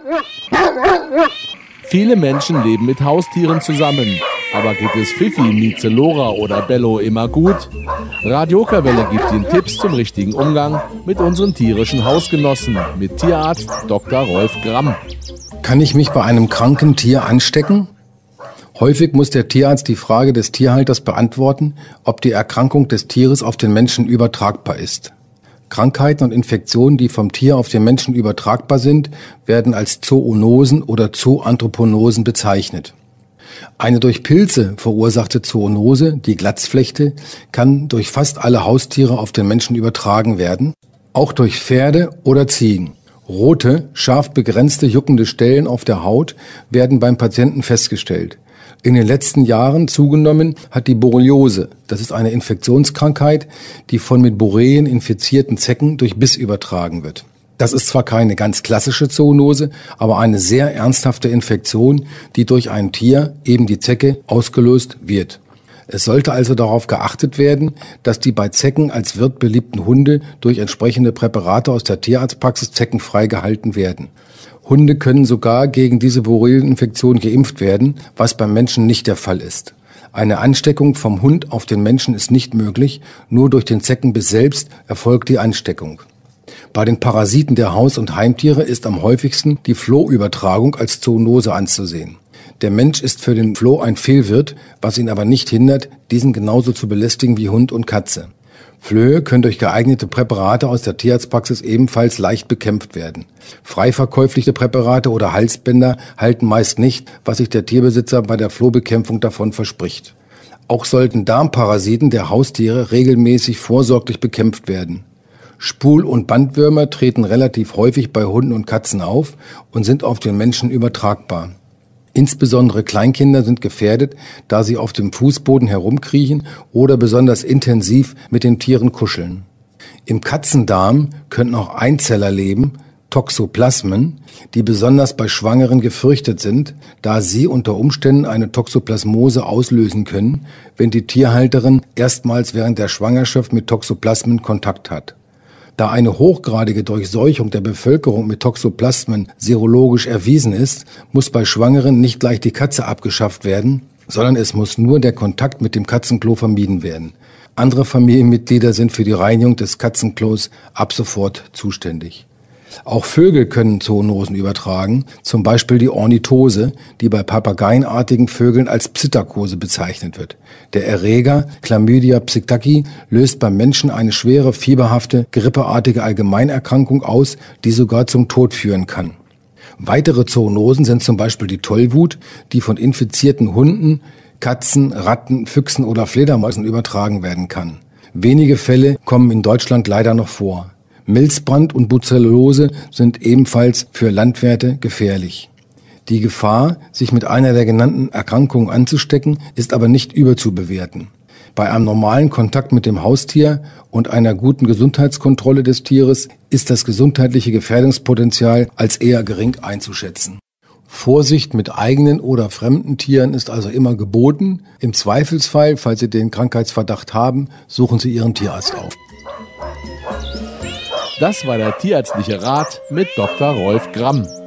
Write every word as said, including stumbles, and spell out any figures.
Viele Menschen leben mit Haustieren zusammen. Aber geht es Fifi, Mieze, Lora oder Bello immer gut? Radio Okerwelle gibt Ihnen Tipps zum richtigen Umgang mit unseren tierischen Hausgenossen mit Tierarzt Doktor Rolf Gramm. Kann ich mich bei einem kranken Tier anstecken? Häufig muss der Tierarzt die Frage des Tierhalters beantworten, ob die Erkrankung des Tieres auf den Menschen übertragbar ist. Krankheiten und Infektionen, die vom Tier auf den Menschen übertragbar sind, werden als Zoonosen oder Zoanthroponosen bezeichnet. Eine durch Pilze verursachte Zoonose, die Glatzflechte, kann durch fast alle Haustiere auf den Menschen übertragen werden, auch durch Pferde oder Ziegen. Rote, scharf begrenzte juckende Stellen auf der Haut werden beim Patienten festgestellt. In den letzten Jahren zugenommen hat die Borreliose. Das ist eine Infektionskrankheit, die von mit Borrelien infizierten Zecken durch Biss übertragen wird. Das ist zwar keine ganz klassische Zoonose, aber eine sehr ernsthafte Infektion, die durch ein Tier, eben die Zecke, ausgelöst wird. Es sollte also darauf geachtet werden, dass die bei Zecken als Wirt beliebten Hunde durch entsprechende Präparate aus der Tierarztpraxis zeckenfrei gehalten werden. Hunde können sogar gegen diese Borrelieninfektion geimpft werden, was beim Menschen nicht der Fall ist. Eine Ansteckung vom Hund auf den Menschen ist nicht möglich, nur durch den Zeckenbiss selbst erfolgt die Ansteckung. Bei den Parasiten der Haus- und Heimtiere ist am häufigsten die Flohübertragung als Zoonose anzusehen. Der Mensch ist für den Floh ein Fehlwirt, was ihn aber nicht hindert, diesen genauso zu belästigen wie Hund und Katze. Flöhe können durch geeignete Präparate aus der Tierarztpraxis ebenfalls leicht bekämpft werden. Frei verkäufliche Präparate oder Halsbänder halten meist nicht, was sich der Tierbesitzer bei der Flohbekämpfung davon verspricht. Auch sollten Darmparasiten der Haustiere regelmäßig vorsorglich bekämpft werden. Spul- und Bandwürmer treten relativ häufig bei Hunden und Katzen auf und sind auf den Menschen übertragbar. Insbesondere Kleinkinder sind gefährdet, da sie auf dem Fußboden herumkriechen oder besonders intensiv mit den Tieren kuscheln. Im Katzendarm können auch Einzeller leben, Toxoplasmen, die besonders bei Schwangeren gefürchtet sind, da sie unter Umständen eine Toxoplasmose auslösen können, wenn die Tierhalterin erstmals während der Schwangerschaft mit Toxoplasmen Kontakt hat. Da eine hochgradige Durchseuchung der Bevölkerung mit Toxoplasmen serologisch erwiesen ist, muss bei Schwangeren nicht gleich die Katze abgeschafft werden, sondern es muss nur der Kontakt mit dem Katzenklo vermieden werden. Andere Familienmitglieder sind für die Reinigung des Katzenklos ab sofort zuständig. Auch Vögel können Zoonosen übertragen, zum Beispiel die Ornithose, die bei papageienartigen Vögeln als Psittacose bezeichnet wird. Der Erreger Chlamydia psittaci löst beim Menschen eine schwere, fieberhafte, grippeartige Allgemeinerkrankung aus, die sogar zum Tod führen kann. Weitere Zoonosen sind zum Beispiel die Tollwut, die von infizierten Hunden, Katzen, Ratten, Füchsen oder Fledermäusen übertragen werden kann. Wenige Fälle kommen in Deutschland leider noch vor. Milzbrand und Brucellose sind ebenfalls für Landwirte gefährlich. Die Gefahr, sich mit einer der genannten Erkrankungen anzustecken, ist aber nicht überzubewerten. Bei einem normalen Kontakt mit dem Haustier und einer guten Gesundheitskontrolle des Tieres ist das gesundheitliche Gefährdungspotenzial als eher gering einzuschätzen. Vorsicht mit eigenen oder fremden Tieren ist also immer geboten. Im Zweifelsfall, falls Sie den Krankheitsverdacht haben, suchen Sie Ihren Tierarzt auf. Das war der tierärztliche Rat mit Doktor Rolf Gramm.